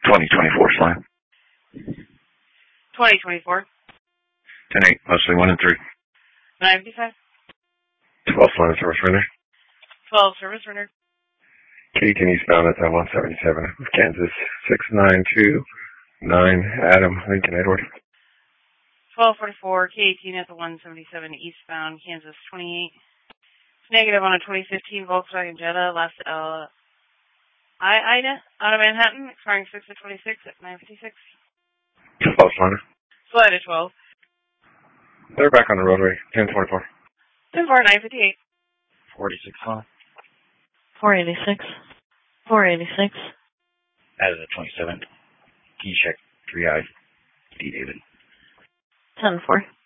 2024 slime. 2024. 10-8, mostly 1 and 3. 955. 12 slime service runner. 12 service runner. K-18 eastbound at 177 Kansas 6929 Adam Lincoln Edward. 1244 K-18 at the 177 eastbound Kansas 28. Negative on a 2015 Volkswagen Jetta, last Ida, out of Manhattan, expiring 6 of 26 at 956. 12 slime. Slide at 12. They're back on the roadway. 1024. 10-4, 958. 46 slime. 486. 486. Out of the 27. Key check 3I. D David. 10-4.